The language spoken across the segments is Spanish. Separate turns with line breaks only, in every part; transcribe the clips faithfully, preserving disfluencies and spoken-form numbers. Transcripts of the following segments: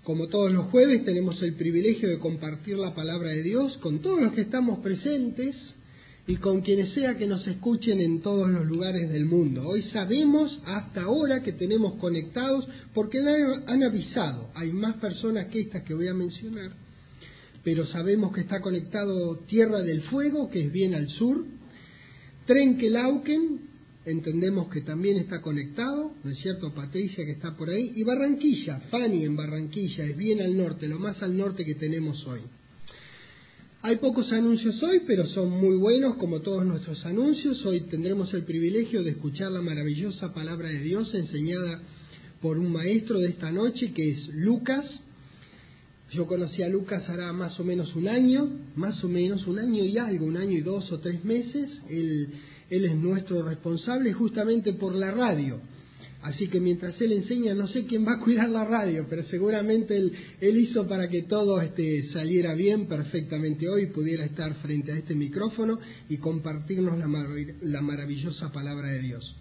Como todos los jueves, tenemos el privilegio de compartir la palabra de Dios con todos los que estamos presentes y con quienes sea que nos escuchen en todos los lugares del mundo. Hoy sabemos hasta ahora que tenemos conectados, porque han avisado, hay más personas que estas que voy a mencionar, pero sabemos que está conectado Tierra del Fuego, que es bien al sur, Trenquelauquen, entendemos que también está conectado, ¿no es cierto? Patricia, que está por ahí, y Barranquilla, Fanny en Barranquilla, es bien al norte, lo más al norte que tenemos hoy. Hay pocos anuncios hoy, pero son muy buenos, como todos nuestros anuncios. Hoy tendremos el privilegio de escuchar la maravillosa palabra de Dios enseñada por un maestro de esta noche, que es Lucas. Yo conocí a Lucas hará más o menos un año, más o menos un año y algo, un año y dos o tres meses. Él, él es nuestro responsable justamente por la radio. Así que mientras él enseña, no sé quién va a cuidar la radio, pero seguramente él, él hizo para que todo este, saliera bien perfectamente hoy, pudiera estar frente a este micrófono y compartirnos la, marav- la maravillosa palabra de Dios.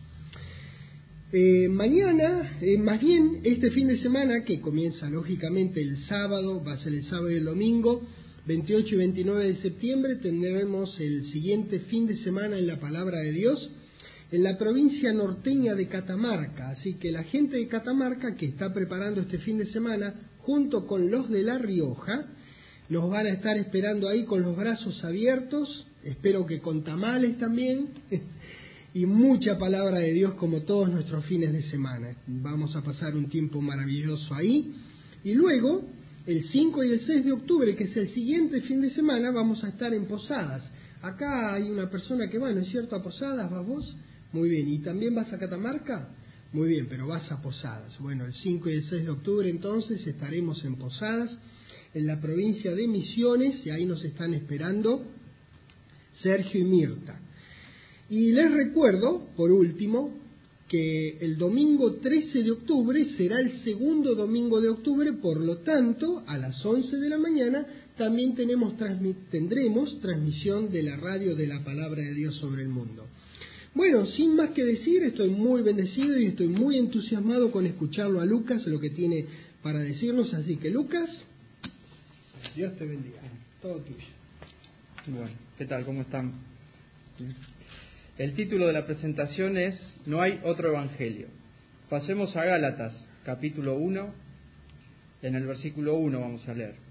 Eh, mañana, eh, más bien este fin de semana, que comienza lógicamente el sábado, va a ser el sábado y el domingo, veintiocho y veintinueve de septiembre, tendremos el siguiente fin de semana en la palabra de Dios, en la provincia norteña de Catamarca. Así que la gente de Catamarca que está preparando este fin de semana, junto con los de La Rioja, nos van a estar esperando ahí con los brazos abiertos, espero que con tamales también, y mucha palabra de Dios como todos nuestros fines de semana. Vamos a pasar un tiempo maravilloso ahí, y luego, el cinco y el seis de octubre, que es el siguiente fin de semana, vamos a estar en Posadas. Acá hay una persona que va, ¿no es cierto?, a Posadas, ¿vas vos? Muy bien, ¿y también vas a Catamarca? Muy bien, pero vas a Posadas. Bueno, el cinco y el seis de octubre entonces estaremos en Posadas, en la provincia de Misiones, y ahí nos están esperando Sergio y Mirta. Y les recuerdo, por último, que el domingo trece de octubre será el segundo domingo de octubre, por lo tanto, a las once de la mañana también tenemos, tendremos transmisión de la radio de la Palabra de Dios sobre el mundo. Bueno, sin más que decir, estoy muy bendecido y estoy muy entusiasmado con escucharlo a Lucas, lo que tiene para decirnos. Así que, Lucas, Dios te bendiga. Todo tuyo.
Bueno, ¿qué tal? ¿Cómo están? El título de la presentación es No hay otro evangelio. Pasemos a Gálatas, capítulo uno. En el versículo uno vamos a leer.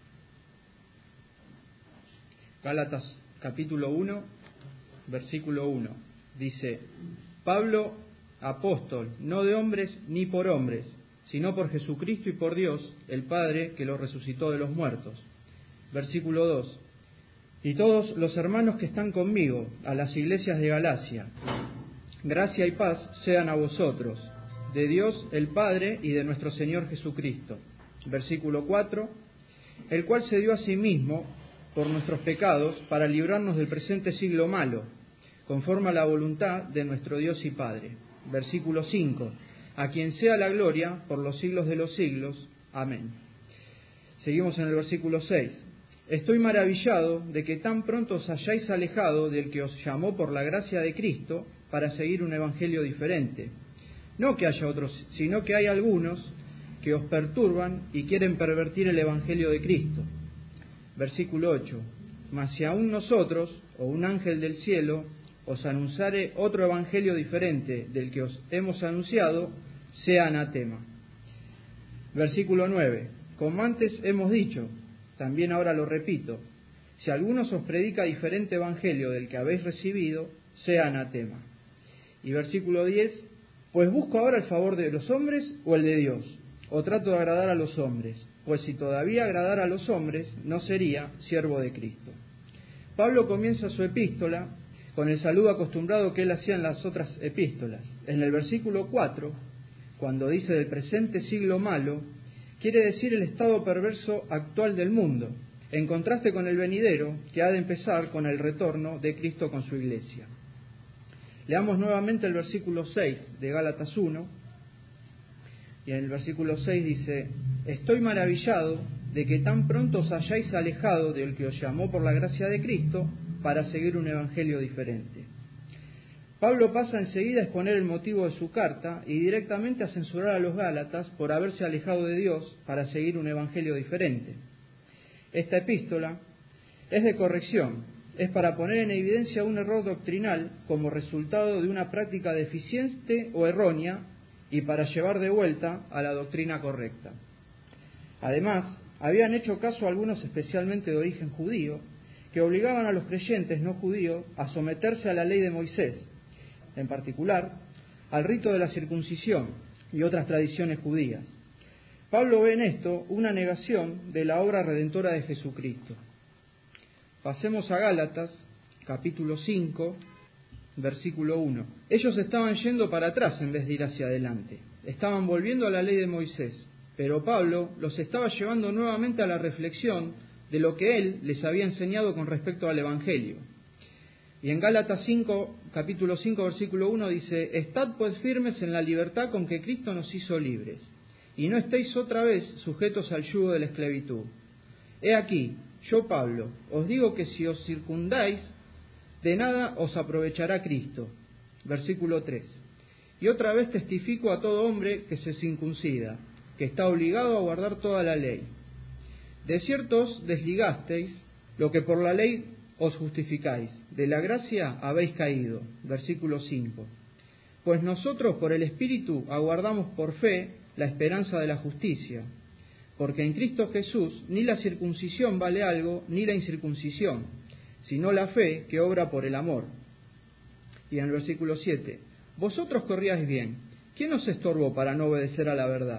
Gálatas, capítulo uno, versículo uno. Dice: Pablo, apóstol, no de hombres ni por hombres, sino por Jesucristo y por Dios, el Padre, que lo resucitó de los muertos. Versículo dos. Y todos los hermanos que están conmigo, a las iglesias de Galacia, gracia y paz sean a vosotros, de Dios el Padre y de nuestro Señor Jesucristo. Versículo cuatro. El cual se dio a sí mismo por nuestros pecados para librarnos del presente siglo malo, conforme a la voluntad de nuestro Dios y Padre. Versículo cinco. A quien sea la gloria por los siglos de los siglos. Amén. Seguimos en el versículo seis. Estoy maravillado de que tan pronto os hayáis alejado del que os llamó por la gracia de Cristo para seguir un evangelio diferente. No que haya otros, sino que hay algunos que os perturban y quieren pervertir el evangelio de Cristo. Versículo ocho. Mas si aún nosotros, o un ángel del cielo, os anunciare otro evangelio diferente del que os hemos anunciado, sea anatema. Versículo nueve. Como antes hemos dicho, también ahora lo repito, si alguno os predica diferente evangelio del que habéis recibido, sea anatema. Y versículo diez. Pues busco ahora el favor de los hombres o el de Dios, o trato de agradar a los hombres, pues si todavía agradara a los hombres, no sería siervo de Cristo. Pablo comienza su epístola con el saludo acostumbrado que él hacía en las otras epístolas. En el versículo cuatro, cuando dice del presente siglo malo, quiere decir el estado perverso actual del mundo, en contraste con el venidero, que ha de empezar con el retorno de Cristo con su iglesia. Leamos nuevamente el versículo seis de Gálatas uno, y en el versículo seis dice: Estoy maravillado de que tan pronto os hayáis alejado del que os llamó por la gracia de Cristo para seguir un evangelio diferente. Pablo pasa enseguida a exponer el motivo de su carta y directamente a censurar a los gálatas por haberse alejado de Dios para seguir un evangelio diferente. Esta epístola es de corrección, es para poner en evidencia un error doctrinal como resultado de una práctica deficiente o errónea y para llevar de vuelta a la doctrina correcta. Además, habían hecho caso a algunos especialmente de origen judío, que obligaban a los creyentes no judíos a someterse a la ley de Moisés, en particular al rito de la circuncisión y otras tradiciones judías. Pablo ve en esto una negación de la obra redentora de Jesucristo. Pasemos a Gálatas, capítulo cinco, versículo uno. Ellos estaban yendo para atrás en vez de ir hacia adelante. Estaban volviendo a la ley de Moisés, pero Pablo los estaba llevando nuevamente a la reflexión de lo que él les había enseñado con respecto al Evangelio. Y en Gálatas cinco, capítulo cinco, versículo uno dice: Estad pues firmes en la libertad con que Cristo nos hizo libres, y no estéis otra vez sujetos al yugo de la esclavitud. He aquí, yo Pablo, os digo que si os circundáis, de nada os aprovechará Cristo. Versículo tres. Y otra vez testifico a todo hombre que se circuncida, que está obligado a guardar toda la ley. De cierto os desligasteis, lo que por la ley os justificáis, de la gracia habéis caído. Versículo cinco. Pues nosotros por el Espíritu aguardamos por fe la esperanza de la justicia, porque en Cristo Jesús ni la circuncisión vale algo, ni la incircuncisión, sino la fe que obra por el amor. Y en el versículo siete, vosotros corríais bien, ¿quién os estorbó para no obedecer a la verdad?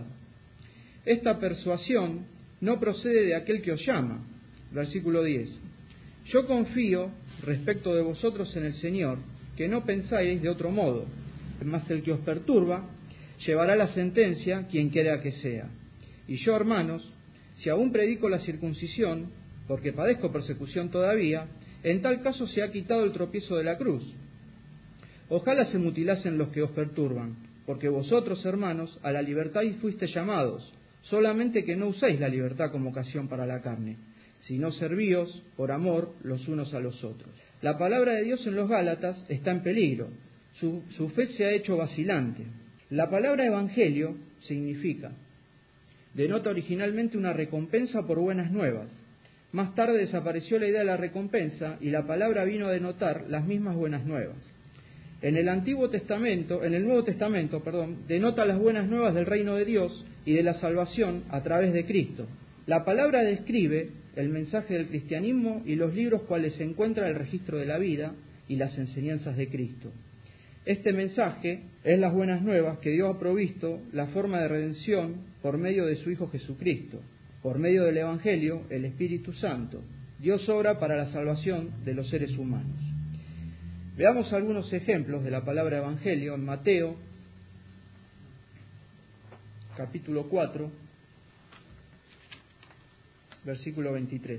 Esta persuasión no procede de aquel que os llama. Versículo diez, yo confío respecto de vosotros en el Señor, que no pensáis de otro modo, mas el que os perturba llevará la sentencia quien quiera que sea. Y yo, hermanos, si aún predico la circuncisión, porque padezco persecución todavía, en tal caso se ha quitado el tropiezo de la cruz. Ojalá se mutilasen los que os perturban, porque vosotros, hermanos, a la libertad fuisteis llamados, solamente que no uséis la libertad como ocasión para la carne, sino servíos por amor los unos a los otros. La palabra de Dios en los Gálatas está en peligro, su, su fe se ha hecho vacilante. La palabra evangelio significa, denota originalmente una recompensa por buenas nuevas. Más tarde desapareció la idea de la recompensa y la palabra vino a denotar las mismas buenas nuevas. En el Antiguo Testamento, en el Nuevo Testamento, perdón, denota las buenas nuevas del reino de Dios y de la salvación a través de Cristo. La palabra describe el mensaje del cristianismo y los libros cuales se encuentra el registro de la vida y las enseñanzas de Cristo. Este mensaje es las buenas nuevas que Dios ha provisto la forma de redención por medio de su Hijo Jesucristo. Por medio del Evangelio, el Espíritu Santo, Dios obra para la salvación de los seres humanos. Veamos algunos ejemplos de la palabra Evangelio en Mateo, capítulo cuatro, versículo veintitrés.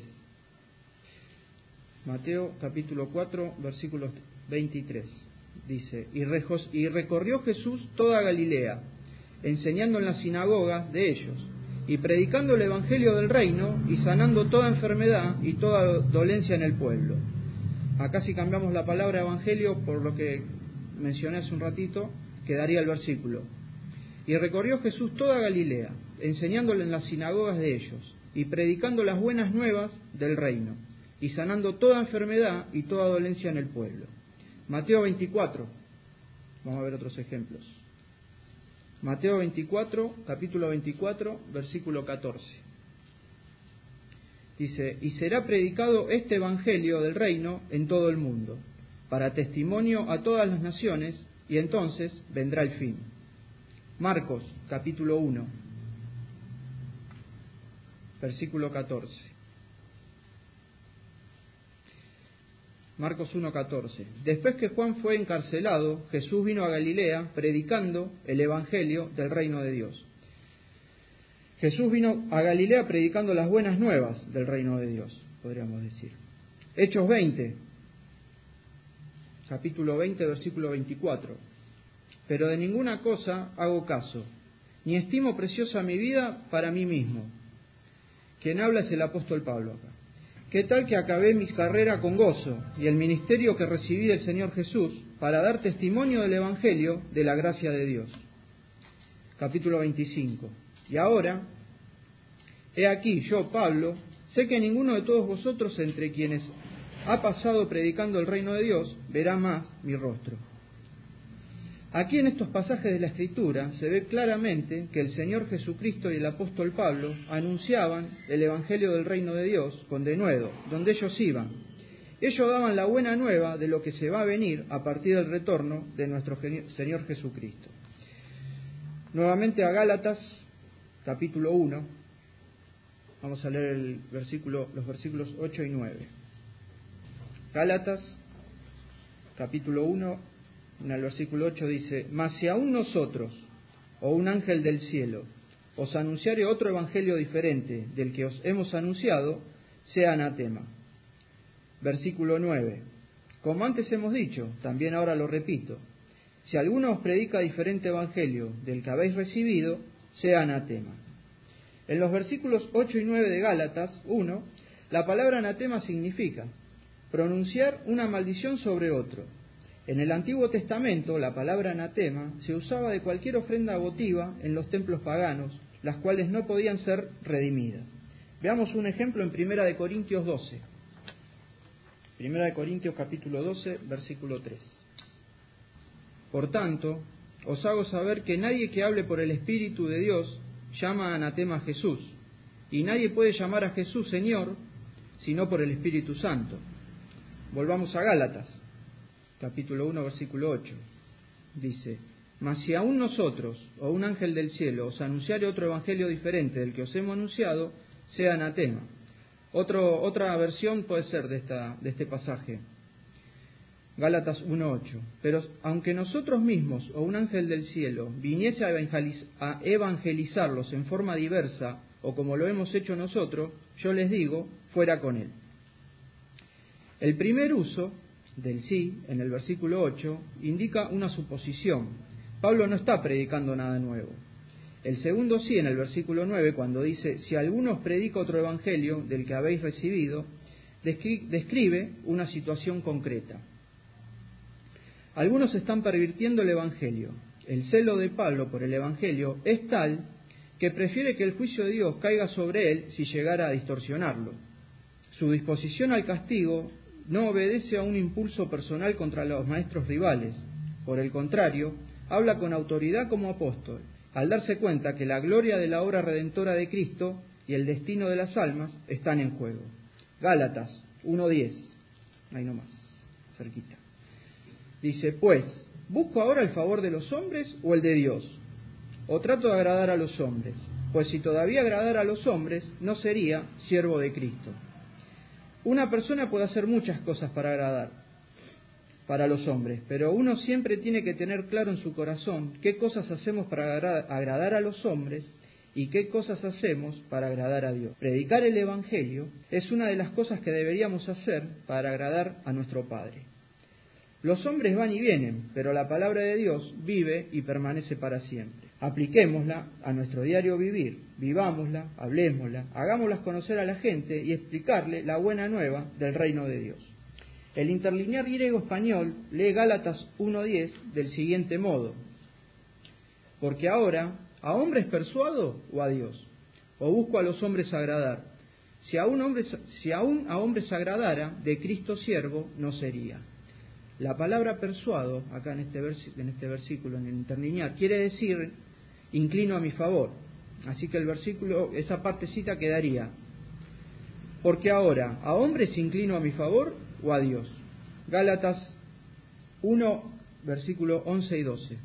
Mateo, capítulo cuatro, versículo veintitrés. Dice, y, rejos, y recorrió Jesús toda Galilea, enseñando en las sinagogas de ellos, y predicando el evangelio del reino, y sanando toda enfermedad y toda dolencia en el pueblo. Acá si cambiamos la palabra evangelio por lo que mencioné hace un ratito, quedaría el versículo. Y recorrió Jesús toda Galilea, enseñándole en las sinagogas de ellos, y predicando las buenas nuevas del reino, y sanando toda enfermedad y toda dolencia en el pueblo. Mateo veinticuatro, vamos a ver otros ejemplos. Mateo veinticuatro, capítulo veinticuatro, versículo catorce. Dice, y será predicado este evangelio del reino en todo el mundo, para testimonio a todas las naciones, y entonces vendrá el fin. Marcos, capítulo uno, versículo catorce. Marcos uno, catorce. Después que Juan fue encarcelado, Jesús vino a Galilea predicando el evangelio del reino de Dios. Jesús vino a Galilea predicando las buenas nuevas del reino de Dios, podríamos decir. Hechos veinte, capítulo veinte, versículo veinticuatro. Pero de ninguna cosa hago caso, ni estimo preciosa mi vida para mí mismo. Quien habla es el apóstol Pablo acá. ¿Qué tal que acabé mi carrera con gozo y el ministerio que recibí del Señor Jesús para dar testimonio del Evangelio de la gracia de Dios. Capítulo veinticinco. Y ahora, he aquí, yo, Pablo, sé que ninguno de todos vosotros entre quienes ha pasado predicando el reino de Dios verá más mi rostro. Aquí en estos pasajes de la Escritura se ve claramente que el Señor Jesucristo y el apóstol Pablo anunciaban el Evangelio del reino de Dios con denuedo, donde ellos iban. Ellos daban la buena nueva de lo que se va a venir a partir del retorno de nuestro Señor Jesucristo. Nuevamente a Gálatas, capítulo uno, vamos a leer el versículo, los versículos ocho y nueve. Gálatas, capítulo uno, en el versículo ocho dice: mas si aún nosotros, o un ángel del cielo, os anunciare otro evangelio diferente del que os hemos anunciado, sea anatema. Versículo nueve. Como antes hemos dicho, también ahora lo repito, si alguno os predica diferente evangelio del que habéis recibido, sea anatema. En los versículos ocho y nueve de Gálatas uno, la palabra anatema significa pronunciar una maldición sobre otro. En el Antiguo Testamento, la palabra anatema se usaba de cualquier ofrenda votiva en los templos paganos, las cuales no podían ser redimidas. Veamos un ejemplo en Primera de Corintios doce. Primera de Corintios capítulo doce, versículo tres. Por tanto, os hago saber que nadie que hable por el Espíritu de Dios llama anatema a Jesús, y nadie puede llamar a Jesús Señor, sino por el Espíritu Santo. Volvamos a Gálatas, capítulo uno, versículo ocho. Dice: mas si aún nosotros, o un ángel del cielo, os anunciare otro evangelio diferente del que os hemos anunciado, sea anatema. Otro, otra versión puede ser de, esta, de este pasaje, Gálatas uno ocho. Pero aunque nosotros mismos, o un ángel del cielo, viniese a, evangeliz- a evangelizarlos en forma diversa, o como lo hemos hecho nosotros, yo les digo, fuera con él. El primer uso del sí, en el versículo ocho, indica una suposición. Pablo no está predicando nada nuevo. El segundo sí, en el versículo nueve, cuando dice: si alguno os predica otro evangelio del que habéis recibido, describe una situación concreta. Algunos están pervirtiendo el evangelio. El celo de Pablo por el evangelio es tal que prefiere que el juicio de Dios caiga sobre él si llegara a distorsionarlo. Su disposición al castigo no obedece a un impulso personal contra los maestros rivales. Por el contrario, habla con autoridad como apóstol, al darse cuenta que la gloria de la obra redentora de Cristo y el destino de las almas están en juego. Gálatas uno diez, ahí nomás, cerquita. Dice: pues, ¿busco ahora el favor de los hombres o el de Dios? ¿O trato de agradar a los hombres? Pues si todavía agradara a los hombres, no sería siervo de Cristo. Una persona puede hacer muchas cosas para agradar para los hombres, pero uno siempre tiene que tener claro en su corazón qué cosas hacemos para agradar a los hombres y qué cosas hacemos para agradar a Dios. Predicar el Evangelio es una de las cosas que deberíamos hacer para agradar a nuestro Padre. Los hombres van y vienen, pero la palabra de Dios vive y permanece para siempre. Apliquémosla a nuestro diario vivir, vivámosla, hablémosla, hagámoslas conocer a la gente y explicarle la buena nueva del reino de Dios. El interlinear griego-español lee Gálatas uno diez del siguiente modo: porque ahora, ¿a hombres persuado o a Dios? ¿O busco a los hombres agradar? Si aún, hombres, si aún a hombres agradara, de Cristo siervo no sería. La palabra persuado, acá en este, vers- en este versículo, en el interlinear, quiere decir inclino a mi favor. Así que el versículo, esa partecita quedaría: porque ahora, ¿a hombres inclino a mi favor o a Dios? Gálatas uno, versículo once y doce.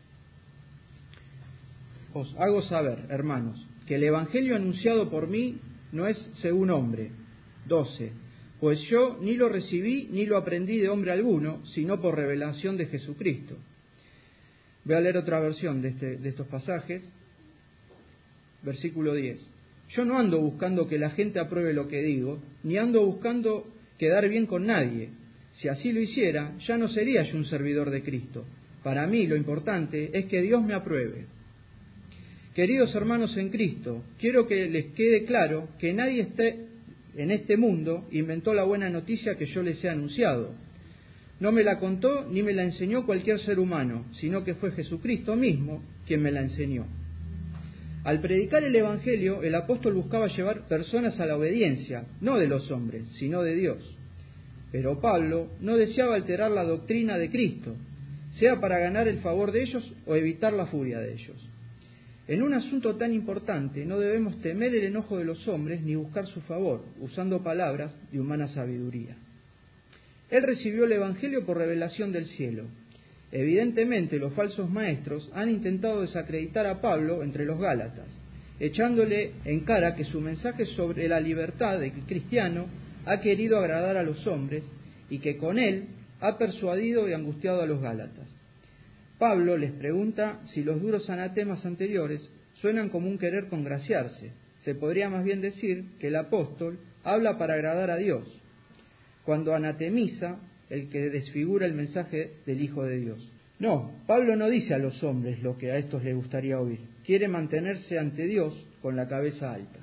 Os hago saber, hermanos, que el evangelio anunciado por mí no es según hombre. doce. Pues yo ni lo recibí ni lo aprendí de hombre alguno, sino por revelación de Jesucristo. Voy a leer otra versión de, este, de estos pasajes. Versículo diez. Yo no ando buscando que la gente apruebe lo que digo, ni ando buscando quedar bien con nadie. Si así lo hiciera, ya no sería yo un servidor de Cristo. Para mí lo importante es que Dios me apruebe. Queridos hermanos en Cristo, quiero que les quede claro que nadie esté en este mundo inventó la buena noticia que yo les he anunciado. No me la contó ni me la enseñó cualquier ser humano, sino que fue Jesucristo mismo quien me la enseñó. Al predicar el Evangelio, el apóstol buscaba llevar personas a la obediencia, no de los hombres, sino de Dios. Pero Pablo no deseaba alterar la doctrina de Cristo, sea para ganar el favor de ellos o evitar la furia de ellos. En un asunto tan importante no debemos temer el enojo de los hombres ni buscar su favor, usando palabras de humana sabiduría. Él recibió el Evangelio por revelación del cielo. Evidentemente, los falsos maestros han intentado desacreditar a Pablo entre los Gálatas, echándole en cara que su mensaje sobre la libertad de cristiano ha querido agradar a los hombres y que con él ha persuadido y angustiado a los Gálatas. Pablo les pregunta si los duros anatemas anteriores suenan como un querer congraciarse. Se podría más bien decir que el apóstol habla para agradar a Dios, cuando anatemiza el que desfigura el mensaje del Hijo de Dios. No, Pablo no dice a los hombres lo que a estos les gustaría oír. Quiere mantenerse ante Dios con la cabeza alta.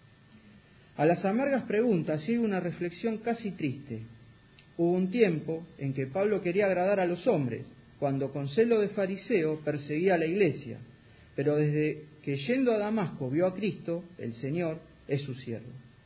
A las amargas preguntas sigue una reflexión casi triste. Hubo un tiempo en que Pablo quería agradar a los hombres, cuando con celo de fariseo perseguía a la iglesia, pero desde que yendo a Damasco vio a Cristo, el Señor es su siervo.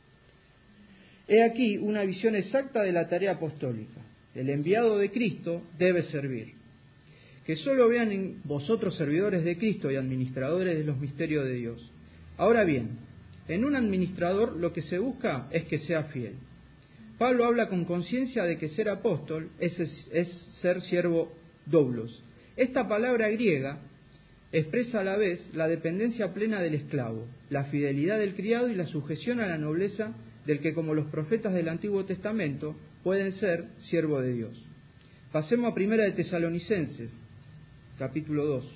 He aquí una visión exacta de la tarea apostólica. El enviado de Cristo debe servir. Que solo vean en vosotros servidores de Cristo y administradores de los misterios de Dios. Ahora bien, en un administrador lo que se busca es que sea fiel. Pablo habla con conciencia de que ser apóstol es, es, es ser siervo doulos. Esta palabra griega expresa a la vez la dependencia plena del esclavo, la fidelidad del criado y la sujeción a la nobleza del que, como los profetas del Antiguo Testamento, pueden ser siervo de Dios. Pasemos a Primera de Tesalonicenses, capítulo dos,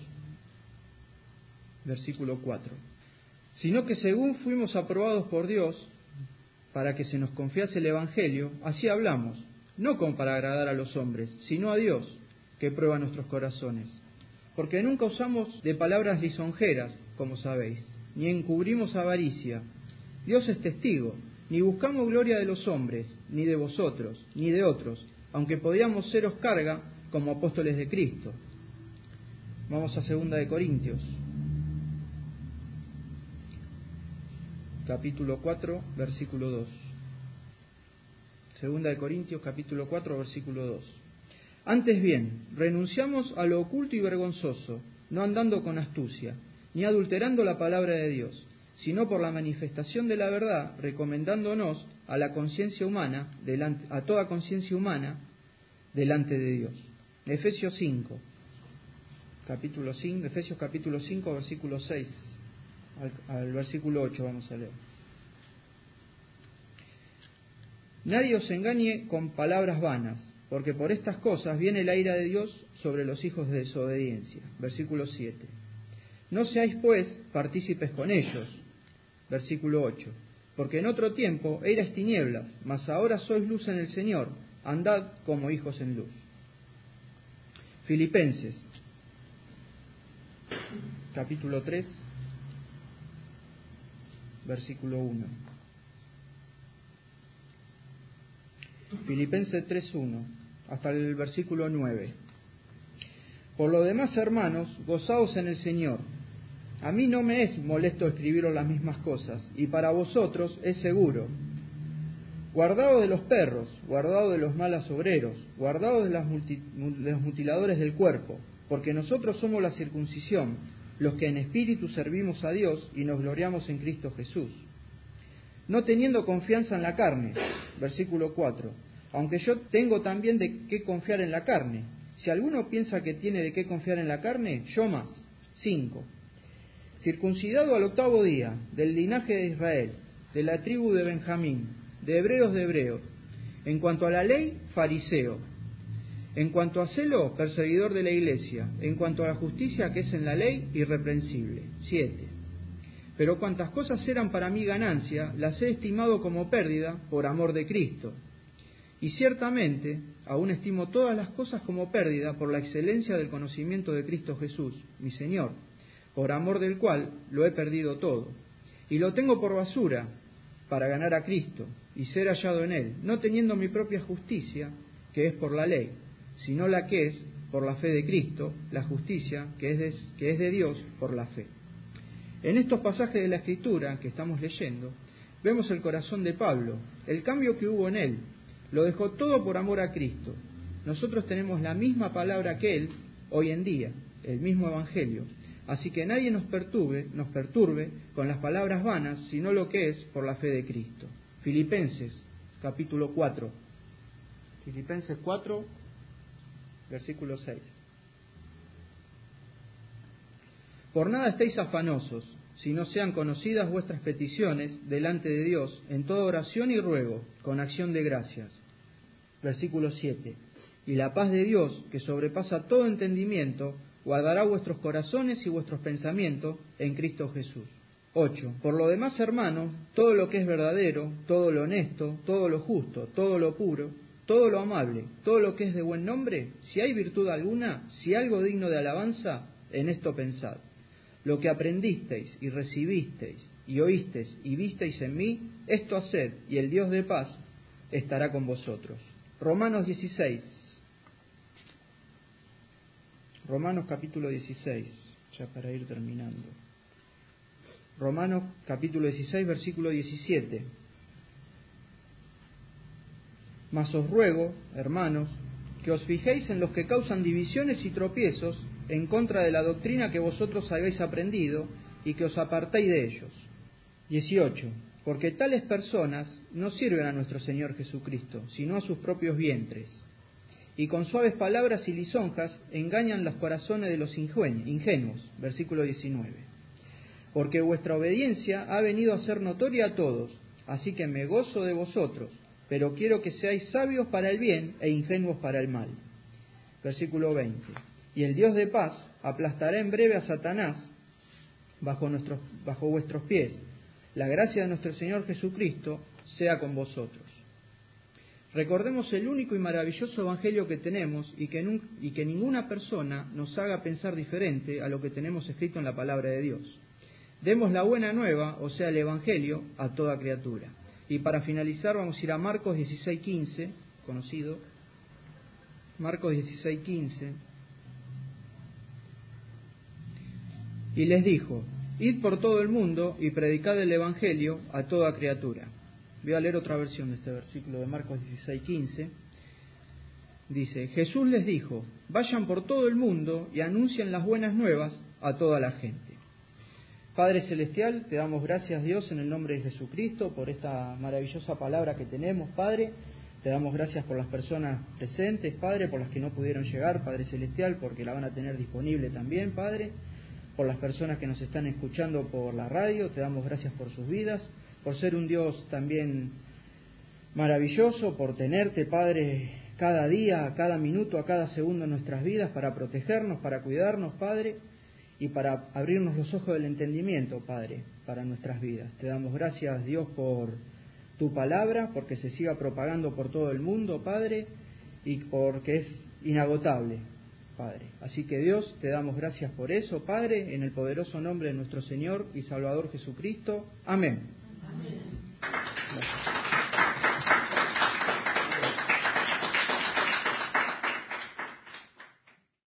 versículo cuatro. Sino que según fuimos aprobados por Dios para que se nos confiase el Evangelio, así hablamos, no como para agradar a los hombres, sino a Dios, que prueba nuestros corazones. Porque nunca usamos de palabras lisonjeras, como sabéis, ni encubrimos avaricia. Dios es testigo, ni buscamos gloria de los hombres, ni de vosotros, ni de otros, aunque podíamos seros carga como apóstoles de Cristo. Vamos a Segunda de Corintios, capítulo cuatro, versículo dos. Segunda de Corintios, capítulo cuatro, versículo dos. Antes bien, renunciamos a lo oculto y vergonzoso, no andando con astucia, ni adulterando la palabra de Dios, sino por la manifestación de la verdad, recomendándonos a la conciencia humana, delante, a toda conciencia humana, delante de Dios. Efesios cinco, capítulo cinco, Efesios capítulo cinco, versículo seis, al, al versículo ocho vamos a leer. Nadie os engañe con palabras vanas, porque por estas cosas viene la ira de Dios sobre los hijos de desobediencia. Versículo siete. No seáis, pues, partícipes con ellos. Versículo ocho. Porque en otro tiempo erais tinieblas, mas ahora sois luz en el Señor. Andad como hijos en luz. Filipenses, capítulo tres, versículo uno. Filipenses tres uno, hasta el versículo nueve. Por lo demás, hermanos, gozaos en el Señor. A mí no me es molesto escribiros las mismas cosas, y para vosotros es seguro. Guardaos de los perros, guardaos de los malos obreros, guardaos de, las multi, de los mutiladores del cuerpo, porque nosotros somos la circuncisión, los que en espíritu servimos a Dios y nos gloriamos en Cristo Jesús. No teniendo confianza en la carne, versículo cuatro, aunque yo tengo también de qué confiar en la carne. Si alguno piensa que tiene de qué confiar en la carne, yo más. cinco. Circuncidado al octavo día, del linaje de Israel, de la tribu de Benjamín, de hebreos de hebreos, en cuanto a la ley, fariseo, en cuanto a celo, perseguidor de la iglesia, en cuanto a la justicia que es en la ley, irreprensible. siete. Pero cuantas cosas eran para mí ganancia, las he estimado como pérdida por amor de Cristo. Y ciertamente, aún estimo todas las cosas como pérdida por la excelencia del conocimiento de Cristo Jesús, mi Señor, por amor del cual lo he perdido todo. Y lo tengo por basura para ganar a Cristo y ser hallado en Él, no teniendo mi propia justicia, que es por la ley, sino la que es por la fe de Cristo, la justicia que es de, que es de Dios por la fe. En estos pasajes de la Escritura que estamos leyendo, vemos el corazón de Pablo, el cambio que hubo en él. Lo dejó todo por amor a Cristo. Nosotros tenemos la misma palabra que él hoy en día, el mismo Evangelio. Así que nadie nos perturbe, nos perturbe con las palabras vanas, sino lo que es por la fe de Cristo. Filipenses, capítulo cuatro. Filipenses cuatro, versículo seis. Por nada estéis afanosos, si no sean conocidas vuestras peticiones delante de Dios en toda oración y ruego, con acción de gracias. Versículo siete. Y la paz de Dios, que sobrepasa todo entendimiento, guardará vuestros corazones y vuestros pensamientos en Cristo Jesús. ocho. Por lo demás, hermanos, todo lo que es verdadero, todo lo honesto, todo lo justo, todo lo puro, todo lo amable, todo lo que es de buen nombre, si hay virtud alguna, si algo digno de alabanza, en esto pensad. Lo que aprendisteis y recibisteis y oísteis y visteis en mí, esto haced, y el Dios de paz estará con vosotros. Romanos dieciséis. Romanos capítulo dieciséis, ya para ir terminando. Romanos capítulo dieciséis, versículo diecisiete. Mas os ruego, hermanos, que os fijéis en los que causan divisiones y tropiezos en contra de la doctrina que vosotros habéis aprendido y que os apartéis de ellos. dieciocho. Porque tales personas no sirven a nuestro Señor Jesucristo, sino a sus propios vientres. Y con suaves palabras y lisonjas engañan los corazones de los ingenuos. Versículo diecinueve. Porque vuestra obediencia ha venido a ser notoria a todos, así que me gozo de vosotros, pero quiero que seáis sabios para el bien e ingenuos para el mal. Versículo veinte. Y el Dios de paz aplastará en breve a Satanás bajo, nuestros, bajo vuestros pies. La gracia de nuestro Señor Jesucristo sea con vosotros. Recordemos el único y maravilloso Evangelio que tenemos y que, nun, y que ninguna persona nos haga pensar diferente a lo que tenemos escrito en la palabra de Dios. Demos la buena nueva, o sea, el Evangelio, a toda criatura. Y para finalizar vamos a ir a Marcos dieciséis quince, conocido. Marcos dieciséis quince. Y les dijo: id por todo el mundo y predicad el Evangelio a toda criatura. Voy a leer otra versión de este versículo de Marcos dieciséis quince. Dice: Jesús les dijo: vayan por todo el mundo y anuncien las buenas nuevas a toda la gente. Padre Celestial, te damos gracias, Dios, en el nombre de Jesucristo, por esta maravillosa palabra que tenemos, Padre. Te damos gracias por las personas presentes, Padre, por las que no pudieron llegar, Padre Celestial, porque la van a tener disponible también, Padre. Por las personas que nos están escuchando por la radio, te damos gracias por sus vidas, por ser un Dios también maravilloso, por tenerte, Padre, cada día, a cada minuto, a cada segundo en nuestras vidas, para protegernos, para cuidarnos, Padre, y para abrirnos los ojos del entendimiento, Padre, para nuestras vidas. Te damos gracias, Dios, por tu palabra, porque se siga propagando por todo el mundo, Padre, y porque es inagotable, Padre. Así que, Dios, te damos gracias por eso, Padre, en el poderoso nombre de nuestro Señor y Salvador Jesucristo. Amén. Amén. Gracias.